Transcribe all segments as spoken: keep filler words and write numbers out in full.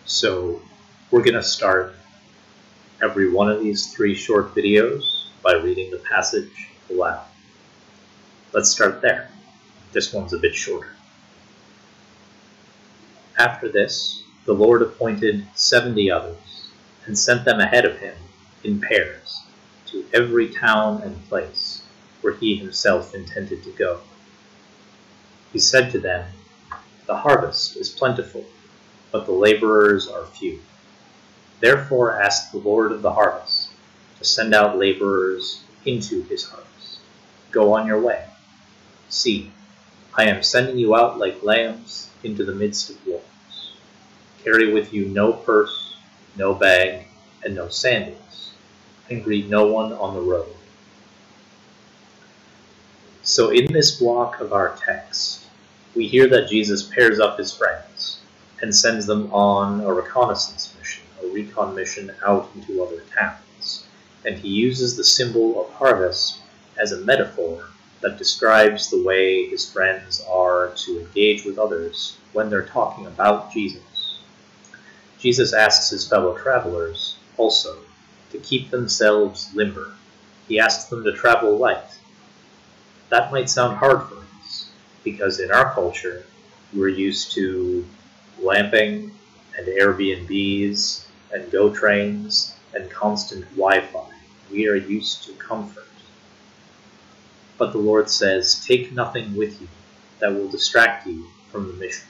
So we're going to start every one of these three short videos by reading the passage aloud. Let's start there. This one's a bit shorter. After this, the Lord appointed seventy others and sent them ahead of him in pairs to every town and place where he himself intended to go. He said to them, "The harvest is plentiful, but the laborers are few. Therefore ask the Lord of the harvest to send out laborers into his harvest. Go on your way. See, I am sending you out like lambs into the midst of wolves. Carry with you no purse, no bag, and no sandals, and greet no one on the road." So in this block of our text, we hear that Jesus pairs up his friends and sends them on a reconnaissance mission, a recon mission out into other towns. And he uses the symbol of harvest as a metaphor that describes the way his friends are to engage with others when they're talking about Jesus. Jesus asks his fellow travelers also to keep themselves limber. He asks them to travel light. That might sound hard for us, because in our culture, we're used to glamping and Airbnbs and GO trains and constant Wi-Fi. We are used to comfort. But the Lord says, take nothing with you that will distract you from the mission.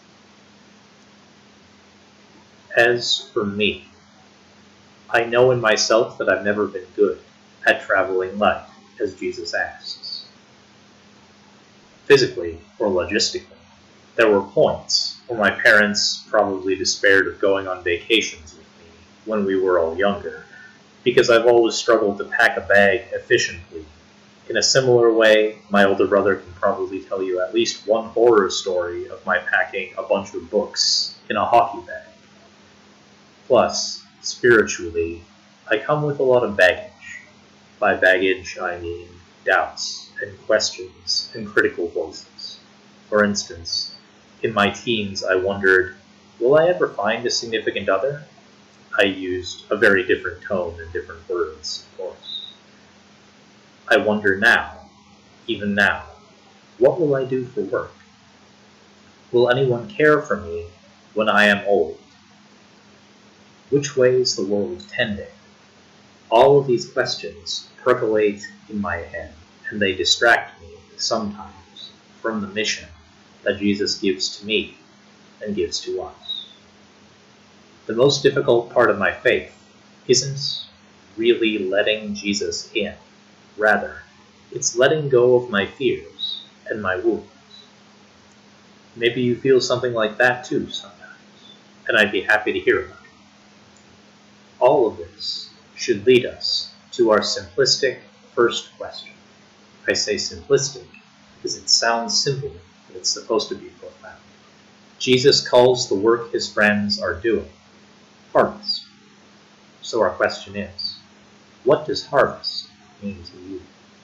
As for me, I know in myself that I've never been good at traveling light, as Jesus asks. Physically or logistically, there were points where my parents probably despaired of going on vacations with me when we were all younger, because I've always struggled to pack a bag efficiently. In a similar way, my older brother can probably tell you at least one horror story of my packing a bunch of books in a hockey bag. Plus, spiritually, I come with a lot of baggage. By baggage, I mean doubts and questions and critical voices. For instance, in my teens, I wondered, will I ever find a significant other? I used a very different tone and different words, of course. I wonder now, even now, what will I do for work? Will anyone care for me when I am old? Which way is the world tending? All of these questions percolate in my head, and they distract me sometimes from the mission that Jesus gives to me and gives to us. The most difficult part of my faith isn't really letting Jesus in. Rather, it's letting go of my fears and my wounds. Maybe you feel something like that too sometimes, and I'd be happy to hear about it. All of this should lead us to our simplistic first question. I say simplistic because it sounds simple, but it's supposed to be profound. Jesus calls the work his friends are doing harvest. So our question is, what does harvest mean to you?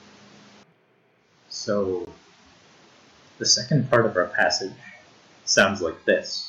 So, the second part of our passage sounds like this.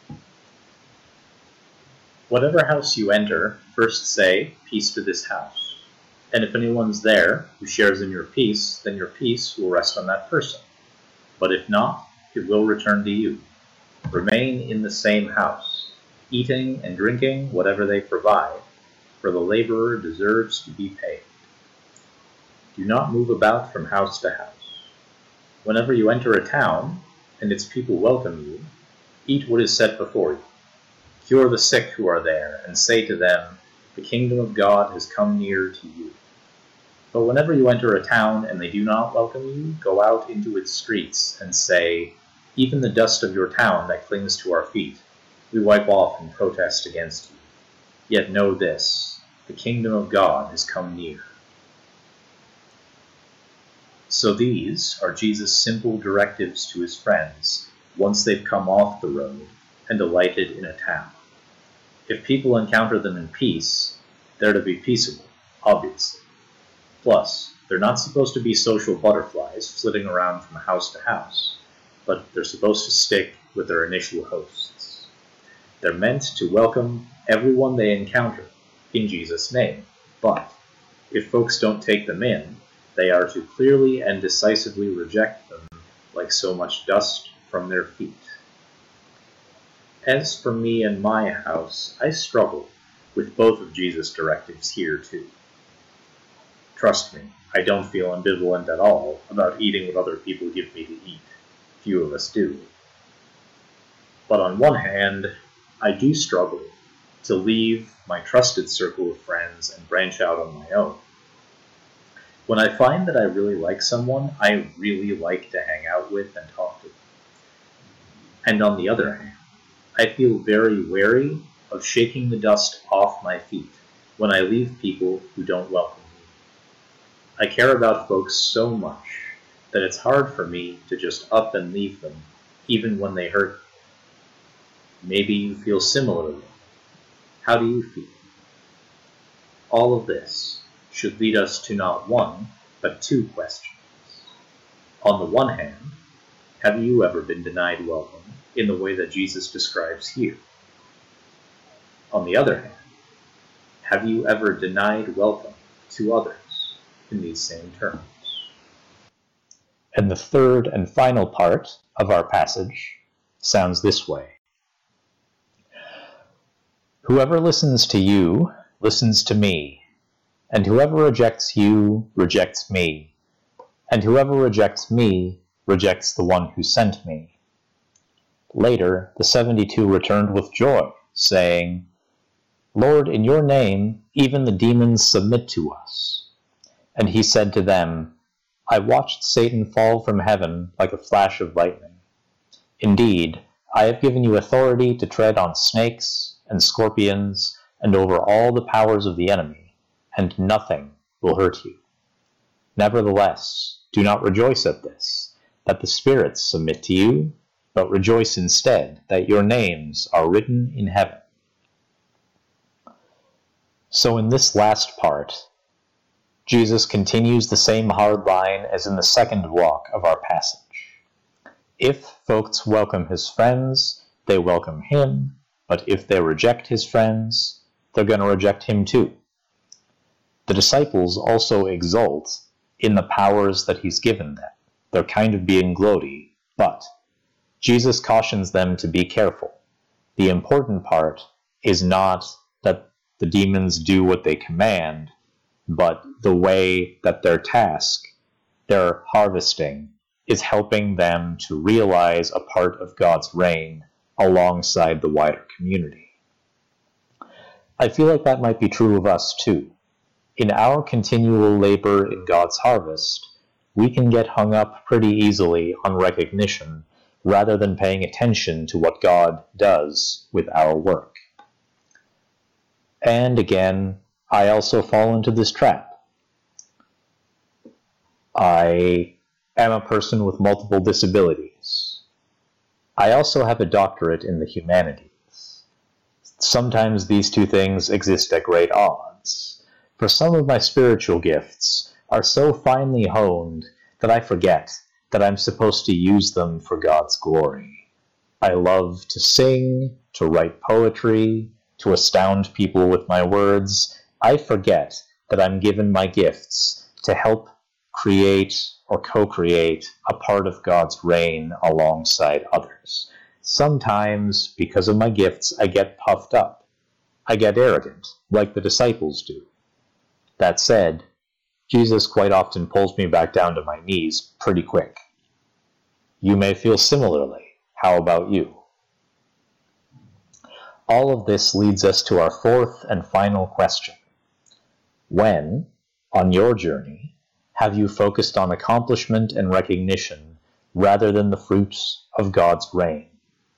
Whatever house you enter, first say, peace to this house. And if anyone's there who shares in your peace, then your peace will rest on that person. But if not, it will return to you. Remain in the same house, eating and drinking whatever they provide, for the laborer deserves to be paid. Do not move about from house to house. Whenever you enter a town, and its people welcome you, eat what is set before you. Cure the sick who are there, and say to them, the kingdom of God has come near to you. But whenever you enter a town and they do not welcome you, go out into its streets and say, even the dust of your town that clings to our feet, we wipe off in protest against you. Yet know this, the kingdom of God has come near. So these are Jesus' simple directives to his friends once they've come off the road and alighted in a town. If people encounter them in peace, they're to be peaceable, obviously. Plus, they're not supposed to be social butterflies flitting around from house to house, but they're supposed to stick with their initial hosts. They're meant to welcome everyone they encounter in Jesus' name, but if folks don't take them in, they are to clearly and decisively reject them like so much dust from their feet. As for me and my house, I struggle with both of Jesus' directives here too. Trust me, I don't feel ambivalent at all about eating what other people give me to eat. Few of us do. But on one hand, I do struggle to leave my trusted circle of friends and branch out on my own. When I find that I really like someone, I really like to hang out with and talk to them. And on the other hand, I feel very wary of shaking the dust off my feet when I leave people who don't welcome me. I care about folks so much that it's hard for me to just up and leave them, even when they hurt me. Maybe you feel similarly. How do you feel? All of this should lead us to not one, but two questions. On the one hand, have you ever been denied welcome in the way that Jesus describes here? On the other hand, have you ever denied welcome to others in these same terms? And the third and final part of our passage sounds this way. Whoever listens to you listens to me, and whoever rejects you rejects me, and whoever rejects me rejects the one who sent me. Later, the seventy-two returned with joy, saying, Lord, in your name even the demons submit to us. And he said to them, I watched Satan fall from heaven like a flash of lightning. Indeed, I have given you authority to tread on snakes and scorpions and over all the powers of the enemy, and nothing will hurt you. Nevertheless, do not rejoice at this, that the spirits submit to you, but rejoice instead that your names are written in heaven. So in this last part, Jesus continues the same hard line as in the second walk of our passage. If folks welcome his friends, they welcome him, but if they reject his friends, they're going to reject him too. The disciples also exult in the powers that he's given them. They're kind of being gloaty, but Jesus cautions them to be careful. The important part is not that the demons do what they command, but the way that their task, their harvesting, is helping them to realize a part of God's reign alongside the wider community. I feel like that might be true of us too. In our continual labor in God's harvest, we can get hung up pretty easily on recognition rather than paying attention to what God does with our work. And again, I also fall into this trap. I am a person with multiple disabilities. I also have a doctorate in the humanities. Sometimes these two things exist at great odds. For some of my spiritual gifts are so finely honed that I forget that I'm supposed to use them for God's glory. I love to sing, to write poetry, to astound people with my words. I forget that I'm given my gifts to help create or co-create a part of God's reign alongside others. Sometimes, because of my gifts, I get puffed up. I get arrogant, like the disciples do. That said, Jesus quite often pulls me back down to my knees pretty quick. You may feel similarly. How about you? All of this leads us to our fourth and final question. When, on your journey, have you focused on accomplishment and recognition rather than the fruits of God's reign?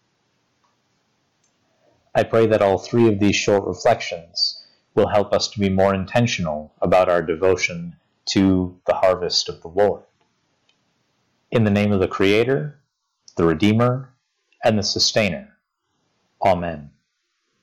I pray that all three of these short reflections will help us to be more intentional about our devotion to the harvest of the Lord. In the name of the Creator, the Redeemer, and the Sustainer. Amen.